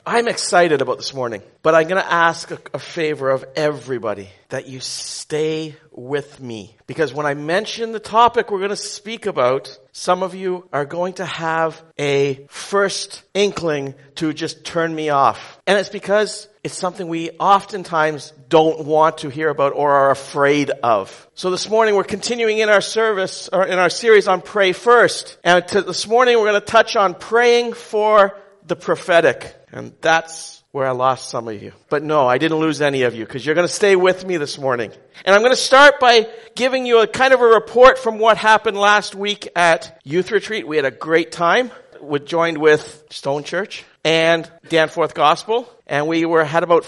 I'm excited about this morning, but I'm going to ask a favor of everybody, that you stay with me. Because when I mention the topic we're going to speak about, some of you are going to have a first inkling to just turn me off. And it's because it's something we oftentimes don't want to hear about or are afraid of. So this morning we're continuing in our service, or in our series on Pray First. And this morning we're going to touch on praying for the prophetic. And that's where I lost some of you. But no, I didn't lose any of you, because you're going to stay with me this morning. And I'm going to start by giving you a kind of a report from what happened last week at Youth Retreat. We had a great time. We joined with Stone Church and Danforth Gospel. And we had about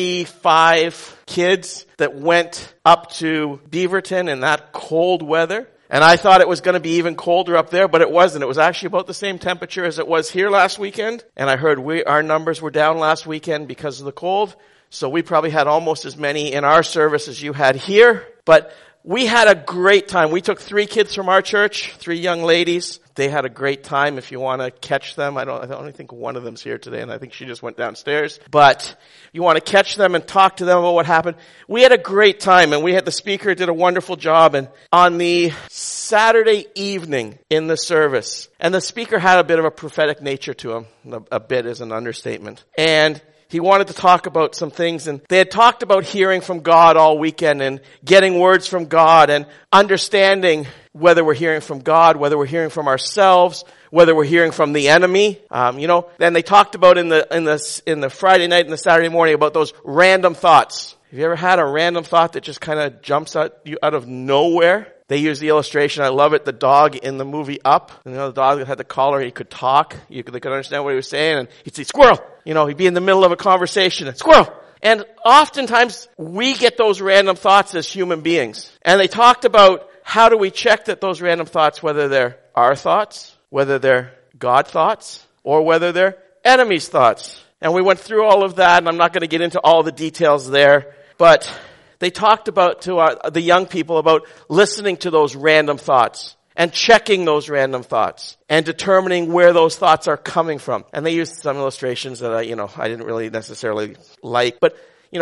45 kids that went up to Beaverton in that cold weather. And I thought it was going to be even colder up there, but it wasn't. It was actually about the same temperature as it was here last weekend. And I heard our numbers were down last weekend because of the cold. So we probably had almost as many in our service as you had here. But we had a great time. We took 3 kids from our church, 3 young ladies. They had a great time. If you want to catch them, I don't think one of them's here today, and I think she just went downstairs. But you want to catch them and talk to them about what happened. We had a great time, and the speaker did a wonderful job. And on the Saturday evening in the service, and the speaker had a bit of a prophetic nature to him. A bit is an understatement. And he wanted to talk about some things, and they had talked about hearing from God all weekend and getting words from God and understanding whether we're hearing from God, whether we're hearing from ourselves, whether we're hearing from the enemy. Then they talked about in the Friday night and the Saturday morning about those random thoughts. Have you ever had a random thought that just kind of jumps at you out of nowhere? They use the illustration. I love it. The dog in the movie Up. The dog that had the collar. He could talk. They could understand what he was saying. And he'd say, squirrel. He'd be in the middle of a conversation. And squirrel. And oftentimes we get those random thoughts as human beings. And they talked about how do we check that those random thoughts, whether they're our thoughts, whether they're God thoughts, or whether they're enemies' thoughts. And we went through all of that, and I'm not going to get into all the details there. But they talked about to the young people about listening to those random thoughts and checking those random thoughts and determining where those thoughts are coming from. And they used some illustrations that I didn't really necessarily like. But,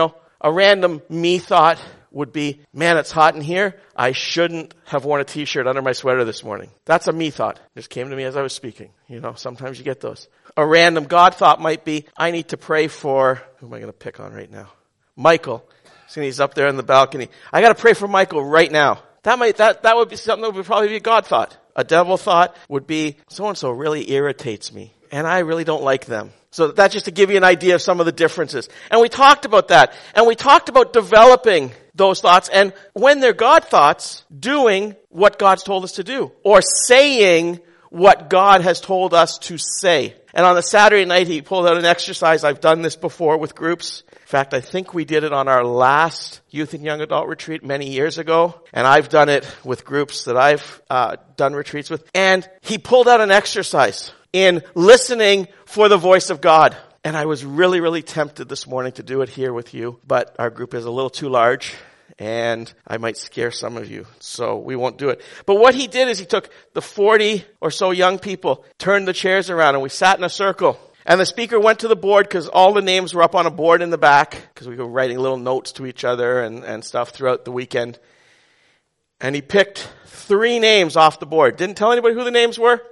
a random me thought would be, man, it's hot in here. I shouldn't have worn a t-shirt under my sweater this morning. That's a me thought. It just came to me as I was speaking. Sometimes you get those. A random God thought might be, I need to pray for, who am I going to pick on right now? Michael. See, he's up there in the balcony. I got to pray for Michael right now. That would be something that would probably be a God thought. A devil thought would be, so-and-so really irritates me, and I really don't like them. So that's just to give you an idea of some of the differences. And we talked about that. And we talked about developing those thoughts, and when they're God thoughts, doing what God's told us to do, or saying what God has told us to say. And on the Saturday night, he pulled out an exercise. I've done this before with groups. In fact, I think we did it on our last youth and young adult retreat many years ago. And I've done it with groups that I've done retreats with. And he pulled out an exercise in listening for the voice of God. And I was really, really tempted this morning to do it here with you. But our group is a little too large, and I might scare some of you, so we won't do it. But what he did is he took the 40 or so young people, turned the chairs around, and we sat in a circle. And the speaker went to the board, because all the names were up on a board in the back, because we were writing little notes to each other and stuff throughout the weekend. And he picked 3 names off the board. Didn't tell anybody who the names were.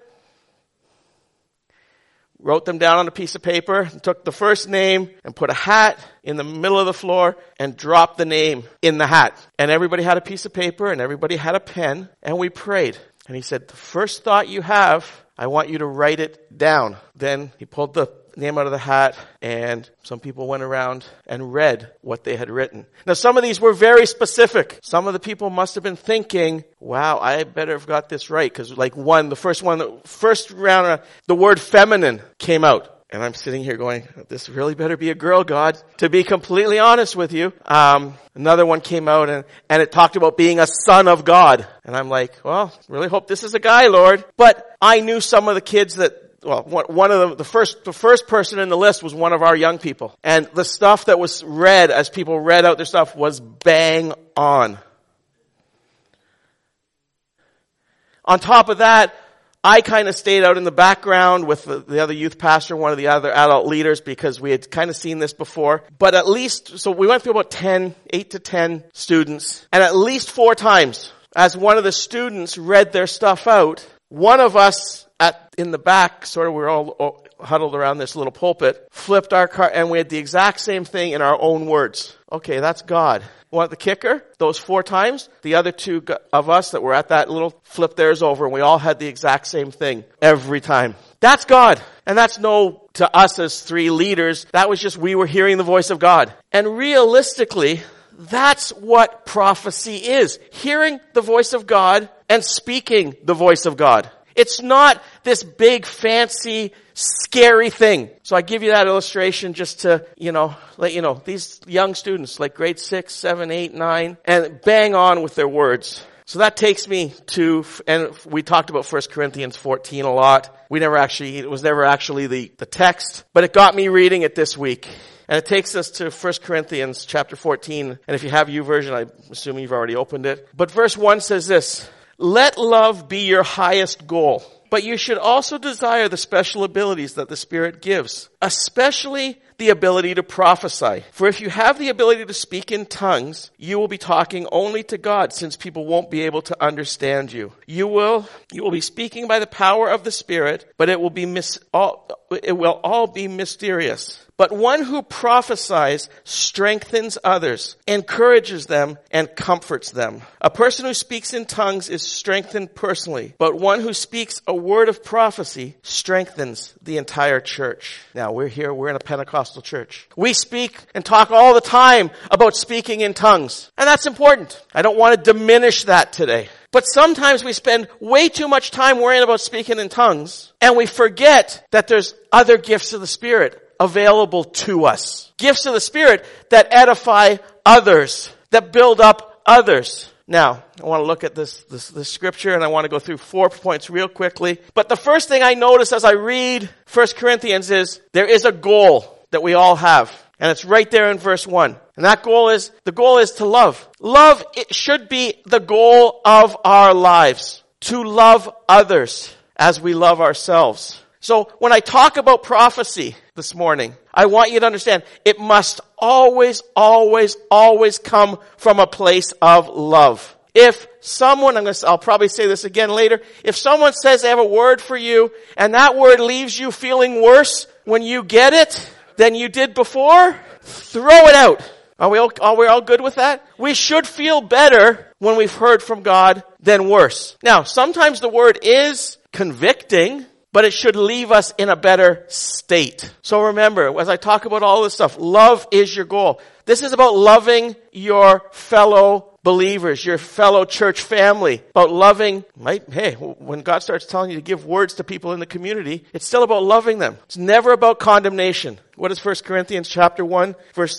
Wrote them down on a piece of paper, took the first name and put a hat in the middle of the floor and dropped the name in the hat. And everybody had a piece of paper and everybody had a pen, and we prayed. And he said, the first thought you have, I want you to write it down. Then he pulled the name out of the hat, and some people went around and read what they had written. Now, some of these were very specific. Some of the people must have been thinking, wow, I better have got this right. Because the first round, the word feminine came out. And I'm sitting here going, this really better be a girl, God, to be completely honest with you. Another one came out and it talked about being a son of God. And I'm like, well, really hope this is a guy, Lord. But I knew some of the kids that, well, one of them, the first person in the list was one of our young people. And the stuff that was read as people read out their stuff was bang on. On top of that, I kind of stayed out in the background with the other youth pastor, one of the other adult leaders, because we had kind of seen this before. But at least, so we went through about 8 to 10 students, and at least 4 times, as one of the students read their stuff out, one of us in the back, sort of, we were all huddled around this little pulpit, flipped our card, and we had the exact same thing in our own words. Okay, that's God. Want the kicker? Those 4 times, the other 2 of us that were at that little flipped theirs over, and we all had the exact same thing every time. That's God. And that's to us as 3 leaders, that was just we were hearing the voice of God. And realistically, that's what prophecy is. Hearing the voice of God and speaking the voice of God. It's not this big, fancy, scary thing. So I give you that illustration just to, let you know, these young students, like grade 6, 7, 8, 9, and bang on with their words. So that takes me to, and we talked about 1 Corinthians 14 a lot. It was never actually the text, but it got me reading it this week. And it takes us to 1 Corinthians chapter 14. And if you have YouVersion, I'm assuming you've already opened it. But verse 1 says this, "Let love be your highest goal, but you should also desire the special abilities that the Spirit gives, especially the ability to prophesy. For if you have the ability to speak in tongues, you will be talking only to God, since people won't be able to understand you. You will be speaking by the power of the Spirit, but it will all be mysterious. But one who prophesies strengthens others, encourages them, and comforts them. A person who speaks in tongues is strengthened personally, but one who speaks a word of prophecy strengthens the entire church." Now, we're in a Pentecostal church. We speak and talk all the time about speaking in tongues, and that's important. I don't want to diminish that today. But sometimes we spend way too much time worrying about speaking in tongues, and we forget that there's other gifts of the Spirit available to us. Gifts of the Spirit that edify others, that build up others. Now, I want to look at this scripture, and I want to go through 4 points real quickly. But the first thing I notice as I read 1 Corinthians is there is a goal that we all have. And it's right there in verse 1. And the goal is to love. Love, it should be the goal of our lives. To love others as we love ourselves. So when I talk about prophecy this morning, I want you to understand it must always, always, always come from a place of love. If someone, I'll probably say this again later, if someone says they have a word for you and that word leaves you feeling worse when you get it than you did before, throw it out. Are we all good with that? We should feel better when we've heard from God than worse. Now, sometimes the word is convicting, but it should leave us in a better state. So remember, as I talk about all this stuff, love is your goal. This is about loving your fellow believers, your fellow church family, about loving, when God starts telling you to give words to people in the community, it's still about loving them. It's never about condemnation. What does 1 Corinthians 13,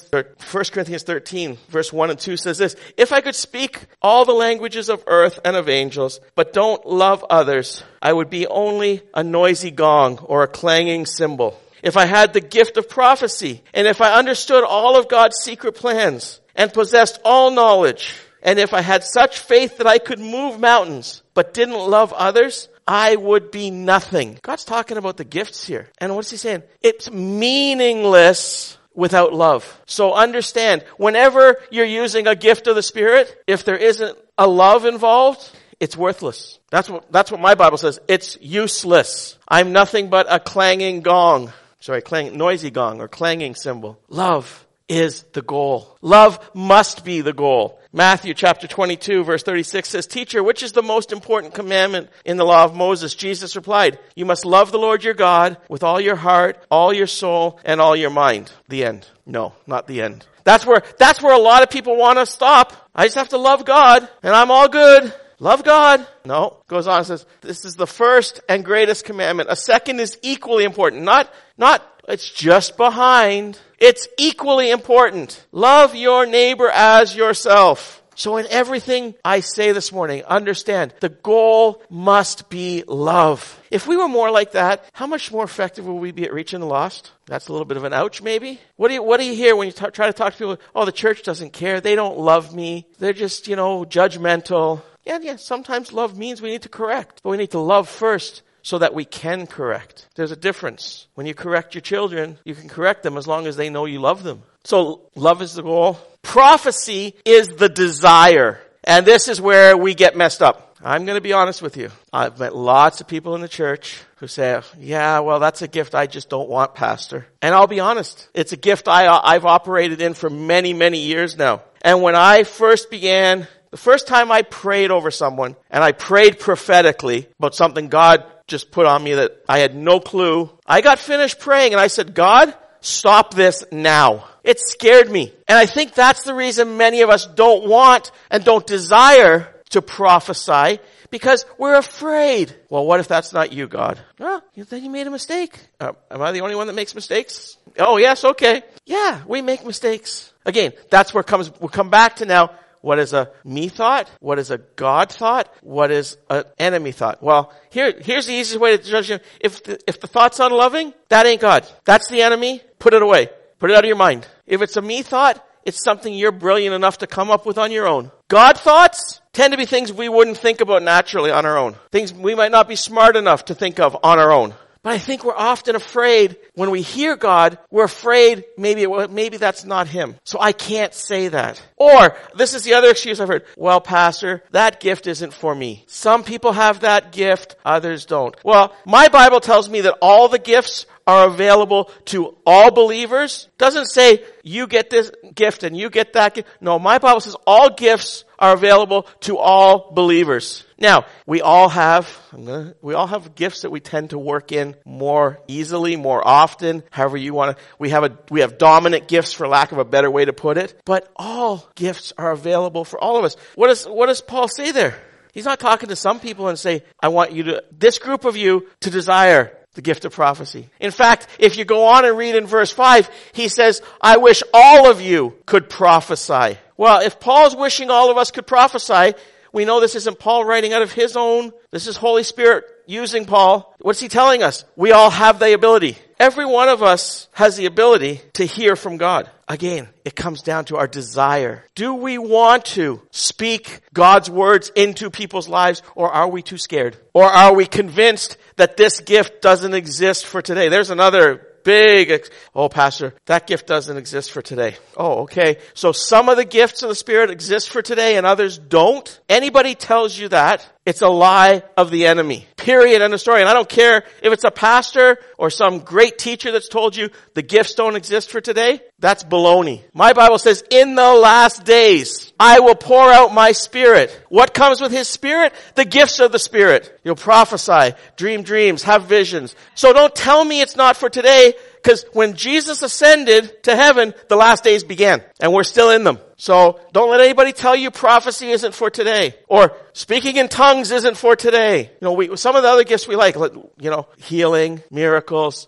verse 1 and 2 says this, "If I could speak all the languages of earth and of angels, but don't love others, I would be only a noisy gong or a clanging cymbal. If I had the gift of prophecy, and if I understood all of God's secret plans, and possessed all knowledge, and if I had such faith that I could move mountains, but didn't love others, I would be nothing." God's talking about the gifts here. And what's he saying? It's meaningless without love. So understand, whenever you're using a gift of the Spirit, if there isn't a love involved, it's worthless. That's what my Bible says. It's useless. I'm nothing but a noisy gong or clanging cymbal. Love is the goal. Love must be the goal. Matthew chapter 22 verse 36 says, "Teacher, which is the most important commandment in the law of Moses?" Jesus replied, "You must love the Lord your God with all your heart, all your soul, and all your mind." The end. No, not the end. That's where a lot of people want to stop. I just have to love God and I'm all good. Love God. No, goes on and says, this is the first and greatest commandment. A second is equally important. Not it's just behind. It's equally important. Love your neighbor as yourself. So in everything I say this morning, understand the goal must be love. If we were more like that, how much more effective would we be at reaching the lost? That's a little bit of an ouch maybe. What do you hear when you try to talk to people? Oh, the church doesn't care. They don't love me. They're just, judgmental. Yeah, sometimes love means we need to correct. But we need to love first so that we can correct. There's a difference. When you correct your children, you can correct them as long as they know you love them. So love is the goal. Prophecy is the desire. And this is where we get messed up. I'm going to be honest with you. I've met lots of people in the church who say, yeah, well, that's a gift I just don't want, Pastor. And I'll be honest. It's a gift I've operated in for many, many years now. And when I first began, the first time I prayed over someone, and I prayed prophetically about something God just put on me that I had no clue, I got finished praying and I said, God, stop this now. It scared me. And I think that's the reason many of us don't want and don't desire to prophesy, because we're afraid. Well, what if that's not you, God? Well, then you made a mistake. Am I the only one that makes mistakes? Oh, yes, okay. Yeah, we make mistakes. Again, that's where we'll come back to now. What is a me thought? What is a God thought? What is an enemy thought? Well, here's the easiest way to judge him. If the thought's unloving, that ain't God. That's the enemy. Put it away. Put it out of your mind. If it's a me thought, it's something you're brilliant enough to come up with on your own. God thoughts tend to be things we wouldn't think about naturally on our own. Things we might not be smart enough to think of on our own. But I think we're often afraid when we hear God, we're afraid maybe that's not Him. So I can't say that. Or, this is the other excuse I've heard. Well, Pastor, that gift isn't for me. Some people have that gift, others don't. Well, my Bible tells me that all the gifts are available to all believers. Doesn't say you get this gift and you get that gift. No, my Bible says all gifts are available to all believers. Now, we all have gifts that we tend to work in more easily, more often, however you want to. We have dominant gifts, for lack of a better way to put it. But all gifts are available for all of us. What does Paul say there? He's not talking to some people and say, I want this group of you to desire the gift of prophecy. In fact, if you go on and read in verse 5, he says, I wish all of you could prophesy. Well, if Paul's wishing all of us could prophesy, we know this isn't Paul writing out of his own. This is Holy Spirit using Paul. What's he telling us? We all have the ability. Every one of us has the ability to hear from God. Again, it comes down to our desire. Do we want to speak God's words into people's lives, or are we too scared? Or are we convinced that this gift doesn't exist for today? There's another Pastor, that gift doesn't exist for today. Oh, okay. So some of the gifts of the Spirit exist for today and others don't? Anybody tells you that, it's a lie of the enemy. Period. End of story. And I don't care if it's a pastor or some great teacher that's told you the gifts don't exist for today. That's baloney. My Bible says, in the last days, I will pour out my Spirit. What comes with His Spirit? The gifts of the Spirit. You'll prophesy, dream dreams, have visions. So don't tell me it's not for today, because when Jesus ascended to heaven, the last days began, and we're still in them. So don't let anybody tell you prophecy isn't for today, or speaking in tongues isn't for today. Some of the other gifts we like, healing, miracles.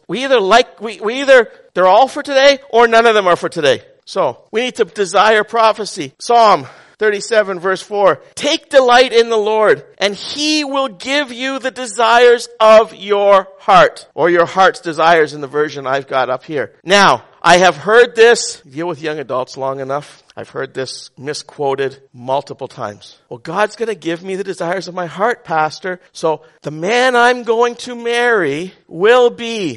They're all for today, or none of them are for today. So we need to desire prophecy. Psalm 37 verse 4. Take delight in the Lord, and He will give you the desires of your heart. Or your heart's desires in the version I've got up here. Now, I have heard this, deal with young adults long enough. I've heard this misquoted multiple times. Well, God's going to give me the desires of my heart, Pastor. So the man I'm going to marry will be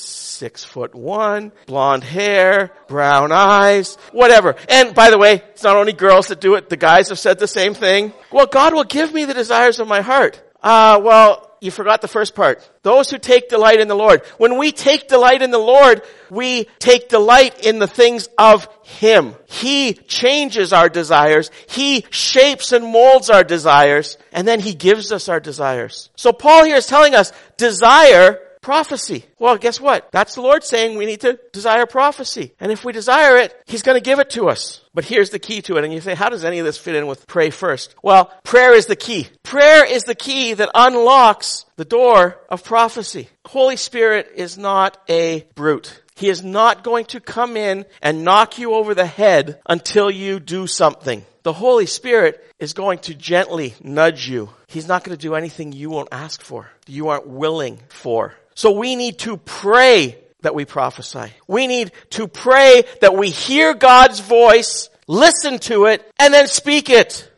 6'1", blonde hair, brown eyes, whatever. And by the way, it's not only girls that do it. The guys have said the same thing. Well, God will give me the desires of my heart. You forgot the first part. Those who take delight in the Lord. When we take delight in the Lord, we take delight in the things of Him. He changes our desires. He shapes and molds our desires. And then He gives us our desires. So Paul here is telling us, desire prophecy. Well, guess what? That's the Lord saying we need to desire prophecy. And if we desire it, He's going to give it to us. But here's the key to it. And you say, how does any of this fit in with pray first? Well, prayer is the key. Prayer is the key that unlocks the door of prophecy. Holy Spirit is not a brute. He is not going to come in and knock you over the head until you do something. The Holy Spirit is going to gently nudge you. He's not going to do anything you won't ask for, you aren't willing for. So we need to pray that we prophesy. We need to pray that we hear God's voice, listen to it, and then speak it.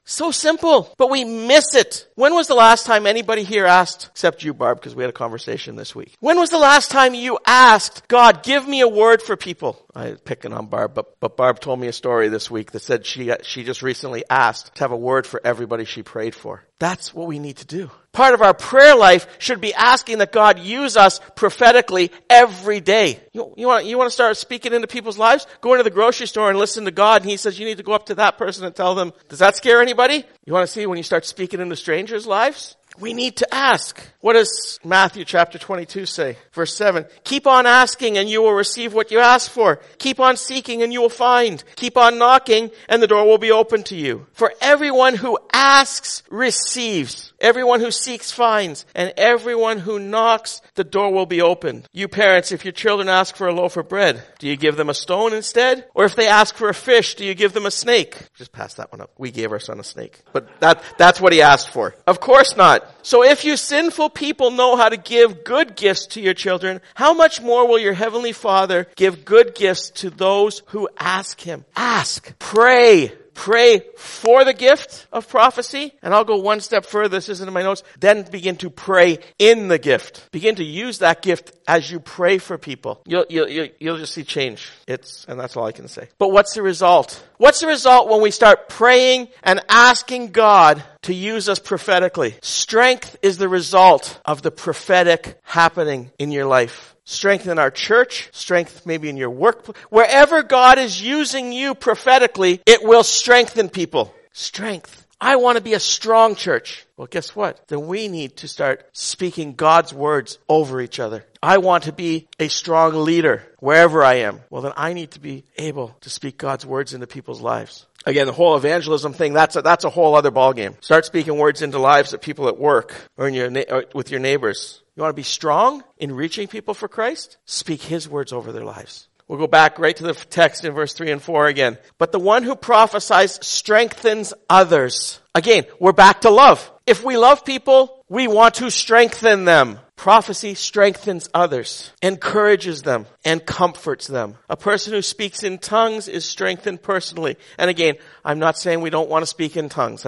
So simple, but we miss it. When was the last time anybody here asked, except you, Barb, because we had a conversation this week. When was the last time you asked, God, give me a word for people? I'm picking on Barb, but Barb told me a story this week that said she just recently asked to have a word for everybody she prayed for. That's what we need to do. Part of our prayer life should be asking that God use us prophetically every day. You want to start speaking into people's lives? Go into the grocery store and listen to God, and he says you need to go up to that person and tell them. Does that scare anybody? You want to see when you start speaking into strangers' lives? We need to ask. What does Matthew chapter 22 say? Verse 7. Keep on asking and you will receive what you ask for. Keep on seeking and you will find. Keep on knocking and the door will be open to you. For everyone who asks receives. Everyone who seeks finds. And everyone who knocks, the door will be opened. You parents, if your children ask for a loaf of bread, do you give them a stone instead? Or if they ask for a fish, do you give them a snake? Just pass that one up. We gave our son a snake. But that's what he asked for. Of course not. So if you sinful people know how to give good gifts to your children, how much more will your heavenly Father give good gifts to those who ask him? Ask. Pray. Pray for the gift of prophecy. And I'll go one step further. This isn't in my notes. Then begin to pray in the gift. Begin to use that gift as you pray for people. You'll just see change. And that's all I can say. But what's the result? What's the result when we start praying and asking God to use us prophetically? Strength is the result of the prophetic happening in your life. Strength in our church, strength maybe in your work. Wherever God is using you prophetically, it will strengthen people. Strength. I want to be a strong church. Well, guess what? Then we need to start speaking God's words over each other. I want to be a strong leader wherever I am. Well, then I need to be able to speak God's words into people's lives. Again, the whole evangelism thing, that's a whole other ballgame. Start speaking words into lives of people at work or with your neighbors. You want to be strong in reaching people for Christ? Speak his words over their lives. We'll go back right to the text in verse 3 and 4 again. But the one who prophesies strengthens others. Again, we're back to love. If we love people, we want to strengthen them. Prophecy strengthens others, encourages them, and comforts them. A person who speaks in tongues is strengthened personally. And again, I'm not saying we don't want to speak in tongues.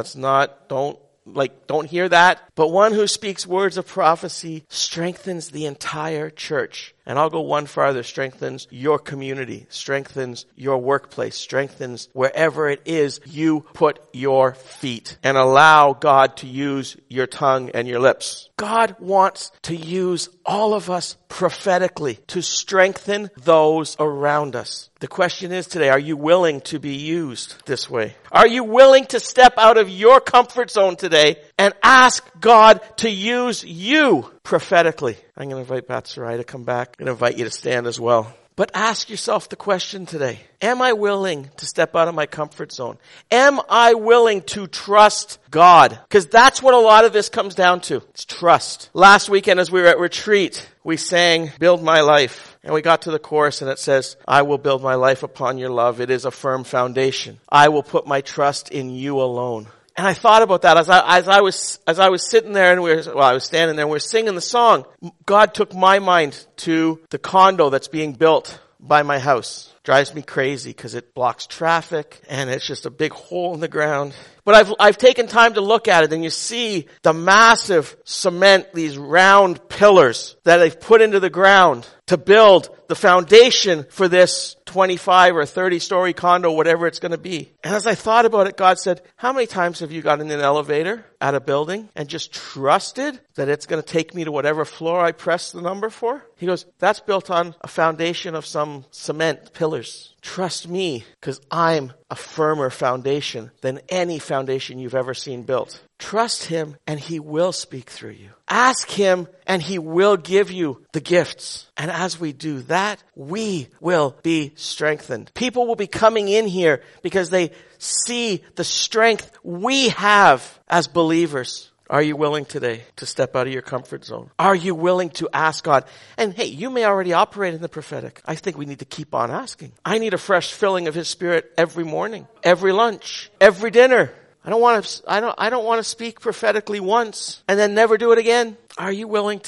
Don't hear that. But one who speaks words of prophecy strengthens the entire church. And I'll go one farther, strengthens your community, strengthens your workplace, strengthens wherever it is you put your feet, and allow God to use your tongue and your lips. God wants to use all of us prophetically to strengthen those around us. The question is today, are you willing to be used this way? Are you willing to step out of your comfort zone today and ask God to use you prophetically? I'm going to invite Pat Sarai to come back. I'm going to invite you to stand as well. But ask yourself the question today. Am I willing to step out of my comfort zone? Am I willing to trust God? Because that's what a lot of this comes down to. It's trust. Last weekend as we were at retreat, we sang Build My Life. And we got to the chorus and it says, I will build my life upon your love. It is a firm foundation. I will put my trust in you alone. And I thought about that as I was sitting there and I was standing there and we were singing the song. God took my mind to the condo that's being built by my house. Drives me crazy because it blocks traffic and it's just a big hole in the ground. But I've taken time to look at it and you see the massive cement, these round pillars that they've put into the ground to build the foundation for this 25 or 30 story condo, whatever it's going to be. And as I thought about it, God said, how many times have you gotten in an elevator at a building and just trusted that it's going to take me to whatever floor I press the number for? He goes, that's built on a foundation of some cement pillars. Trust me, because I'm a firmer foundation than any foundation you've ever seen built. Trust him and he will speak through you. Ask him and he will give you the gifts. And as we do that, we will be strengthened. People will be coming in here because they see the strength we have as believers. Are you willing today to step out of your comfort zone? Are you willing to ask God? And hey, you may already operate in the prophetic. I think we need to keep on asking. I need a fresh filling of his Spirit every morning, every lunch, every dinner. I don't want to speak prophetically once and then never do it again. Are you willing today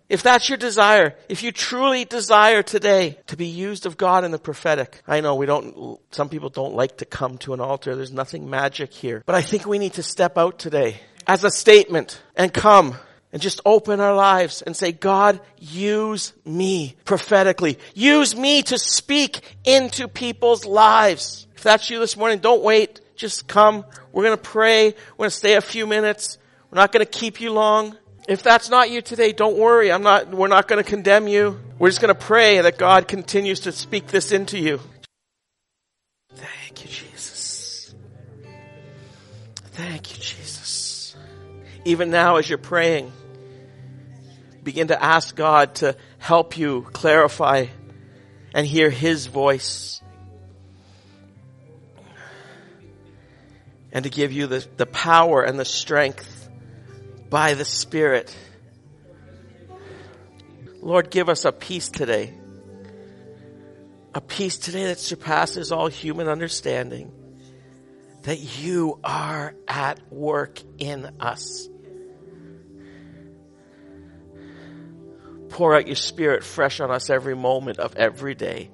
If that's your desire, if you truly desire today to be used of God in the prophetic, I know some people don't like to come to an altar. There's nothing magic here. But I think we need to step out today as a statement and come and just open our lives and say, God, use me prophetically. Use me to speak into people's lives. If that's you this morning, don't wait. Just come. We're going to pray. We're going to stay a few minutes. We're not going to keep you long. If that's not you today, don't worry. We're not going to condemn you. We're just going to pray that God continues to speak this into you. Thank you, Jesus. Thank you, Jesus. Even now as you're praying, begin to ask God to help you clarify and hear His voice. And to give you the power and the strength by the Spirit. Lord, give us a peace today. A peace today that surpasses all human understanding. That you are at work in us. Pour out your Spirit fresh on us every moment of every day.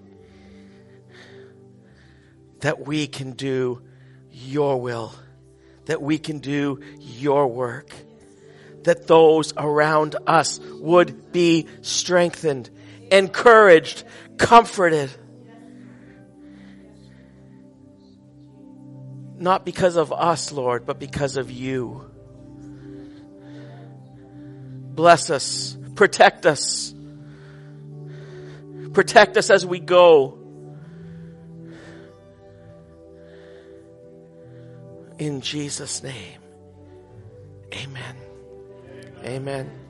That we can do your will. That we can do your work. That those around us would be strengthened, encouraged, comforted. Not because of us, Lord, but because of you. Bless us. Protect us. Protect us as we go. In Jesus' name. Amen. Amen.